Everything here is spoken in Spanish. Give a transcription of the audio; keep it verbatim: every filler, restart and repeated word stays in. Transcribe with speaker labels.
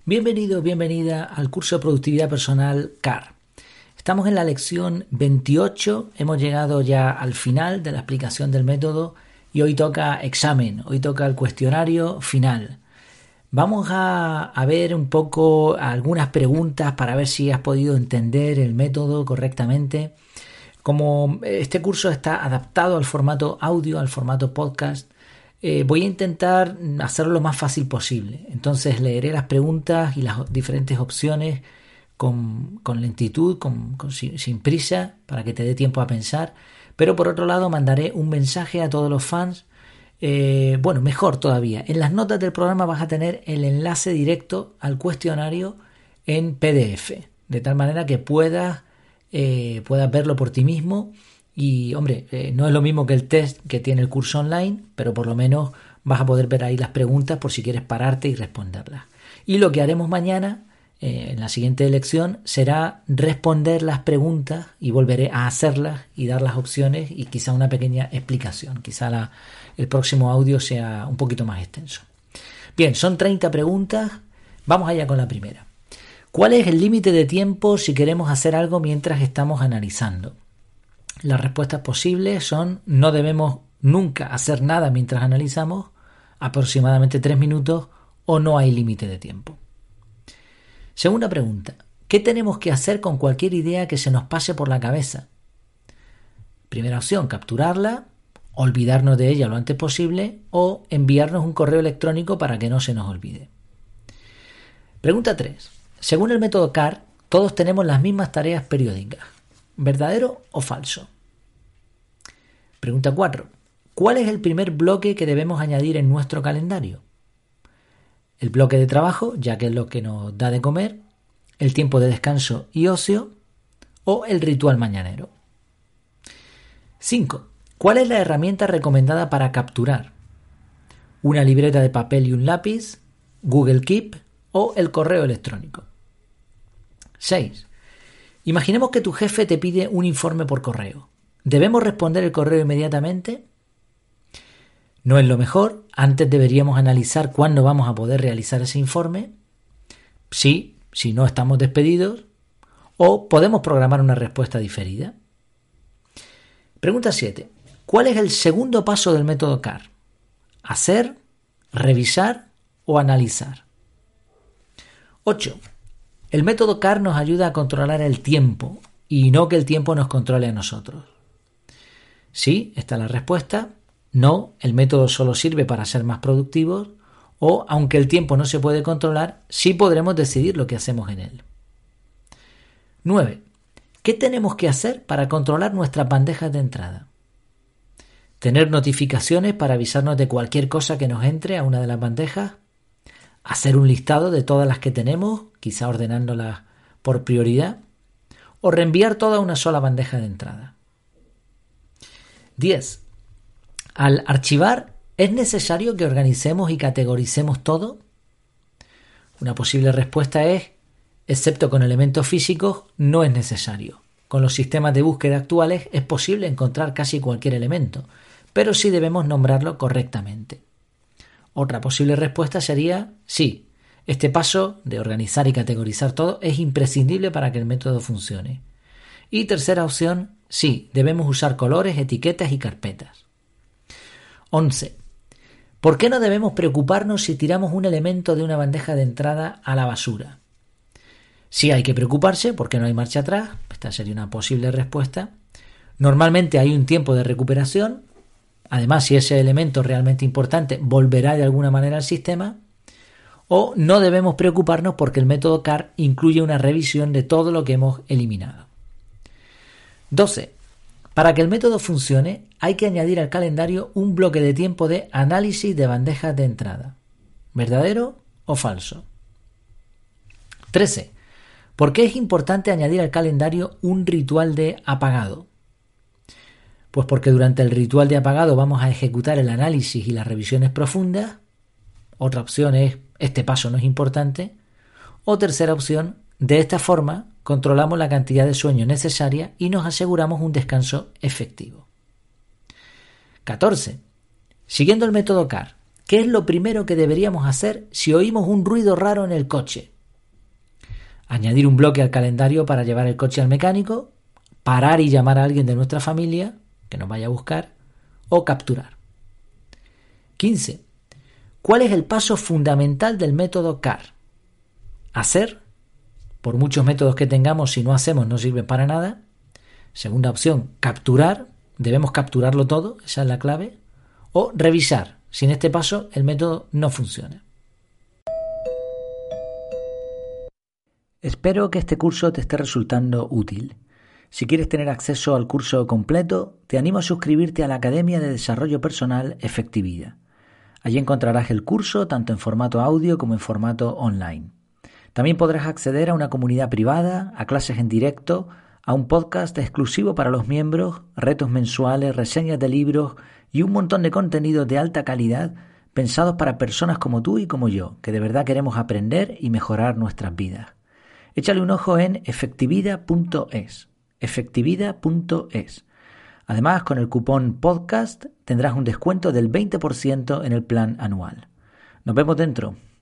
Speaker 1: Bienvenido, bienvenida al curso de Productividad Personal C A R. Estamos en la lección veintiocho, hemos llegado ya al final de la explicación del método y hoy toca examen, hoy toca el cuestionario final. Vamos a, a ver un poco algunas preguntas para ver si has podido entender el método correctamente. Como este curso está adaptado al formato audio, al formato podcast, eh, voy a intentar hacerlo lo más fácil posible. Entonces leeré las preguntas y las diferentes opciones con, con lentitud, con, con, sin, sin prisa, para que te dé tiempo a pensar. Pero por otro lado mandaré un mensaje a todos los fans. Eh, bueno, mejor todavía, en las notas del programa vas a tener el enlace directo al cuestionario en P D F, de tal manera que puedas, eh, puedas verlo por ti mismo. Y hombre, eh, no es lo mismo que el test que tiene el curso online, pero por lo menos vas a poder ver ahí las preguntas por si quieres pararte y responderlas. Y lo que haremos mañana, eh, en la siguiente lección, será responder las preguntas y volveré a hacerlas y dar las opciones y quizá una pequeña explicación. Quizá la, el próximo audio sea un poquito más extenso. Bien, son treinta preguntas. Vamos allá con la primera. ¿Cuál es el límite de tiempo si queremos hacer algo mientras estamos analizando? Las respuestas posibles son: no debemos nunca hacer nada mientras analizamos, aproximadamente tres minutos, o no hay límite de tiempo. Segunda pregunta: ¿qué tenemos que hacer con cualquier idea que se nos pase por la cabeza? Primera opción, capturarla, olvidarnos de ella lo antes posible o enviarnos un correo electrónico para que no se nos olvide. Pregunta tres. Según el método C A R, todos tenemos las mismas tareas periódicas. ¿Verdadero o falso? Pregunta cuatro. ¿Cuál es el primer bloque que debemos añadir en nuestro calendario? El bloque de trabajo, ya que es lo que nos da de comer, el tiempo de descanso y ocio, o el ritual mañanero. cinco. ¿Cuál es la herramienta recomendada para capturar? ¿Una libreta de papel y un lápiz, Google Keep o el correo electrónico? seis. Imaginemos que tu jefe te pide un informe por correo. ¿Debemos responder el correo inmediatamente? No es lo mejor. Antes deberíamos analizar cuándo vamos a poder realizar ese informe. Sí, si no estamos despedidos. O podemos programar una respuesta diferida. Pregunta siete. ¿Cuál es el segundo paso del método C A R? ¿Hacer, revisar o analizar? ocho. El método C A R nos ayuda a controlar el tiempo y no que el tiempo nos controle a nosotros. Sí, está la respuesta. No, el método solo sirve para ser más productivos. O, aunque el tiempo no se puede controlar, sí podremos decidir lo que hacemos en él. nueve. ¿Qué tenemos que hacer para controlar nuestras bandejas de entrada? ¿Tener notificaciones para avisarnos de cualquier cosa que nos entre a una de las bandejas? ¿Hacer un listado de todas las que tenemos, quizá ordenándolas por prioridad? ¿O reenviar toda a una sola bandeja de entrada? diez. Al archivar, ¿es necesario que organicemos y categoricemos todo? Una posible respuesta es: excepto con elementos físicos, no es necesario. Con los sistemas de búsqueda actuales es posible encontrar casi cualquier elemento, pero sí debemos nombrarlo correctamente. Otra posible respuesta sería: sí, este paso de organizar y categorizar todo es imprescindible para que el método funcione. Y tercera opción: sí, debemos usar colores, etiquetas y carpetas. once. ¿Por qué no debemos preocuparnos si tiramos un elemento de una bandeja de entrada a la basura? Sí hay que preocuparse porque no hay marcha atrás. Esta sería una posible respuesta. Normalmente hay un tiempo de recuperación. Además, si ese elemento es realmente importante, volverá de alguna manera al sistema. O no debemos preocuparnos porque el método C A R incluye una revisión de todo lo que hemos eliminado. doce. Para que el método funcione, hay que añadir al calendario un bloque de tiempo de análisis de bandejas de entrada. ¿Verdadero o falso? trece. ¿Por qué es importante añadir al calendario un ritual de apagado? Pues porque durante el ritual de apagado vamos a ejecutar el análisis y las revisiones profundas. Otra opción es: este paso no es importante. O tercera opción: de esta forma controlamos la cantidad de sueño necesaria y nos aseguramos un descanso efectivo. catorce. Siguiendo el método C A R, ¿qué es lo primero que deberíamos hacer si oímos un ruido raro en el coche? Añadir un bloque al calendario para llevar el coche al mecánico, parar y llamar a alguien de nuestra familia que nos vaya a buscar o capturar. quince. ¿Cuál es el paso fundamental del método C A R? Hacer. Por muchos métodos que tengamos, si no hacemos no sirve para nada. Segunda opción, capturar. Debemos capturarlo todo, esa es la clave. O revisar. Sin este paso el método no funciona. Espero que este curso te esté resultando útil. Si quieres tener acceso al curso completo, te animo a suscribirte a la Academia de Desarrollo Personal Efectividad. Allí encontrarás el curso tanto en formato audio como en formato online. También podrás acceder a una comunidad privada, a clases en directo, a un podcast exclusivo para los miembros, retos mensuales, reseñas de libros y un montón de contenidos de alta calidad pensados para personas como tú y como yo, que de verdad queremos aprender y mejorar nuestras vidas. Échale un ojo en efectividad punto es. efectividad punto es. Además, con el cupón podcast tendrás un descuento del veinte por ciento en el plan anual. Nos vemos dentro.